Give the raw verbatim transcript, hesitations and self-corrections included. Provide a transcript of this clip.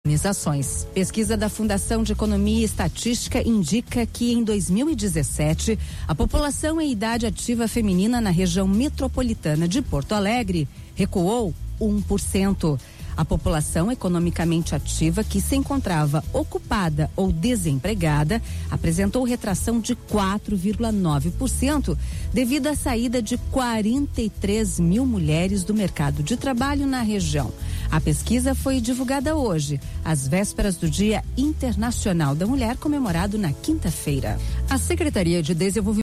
Organizações. Pesquisa da Fundação de Economia e Estatística indica que em dois mil e dezessete, a população em idade ativa feminina na região metropolitana de Porto Alegre recuou um por cento. A população economicamente ativa que se encontrava ocupada ou desempregada apresentou retração de quatro vírgula nove por cento devido à saída de quarenta e três mil mulheres do mercado de trabalho na região. A pesquisa foi divulgada hoje, às vésperas do Dia Internacional da Mulher, comemorado na quinta-feira. A Secretaria de Desenvolvimento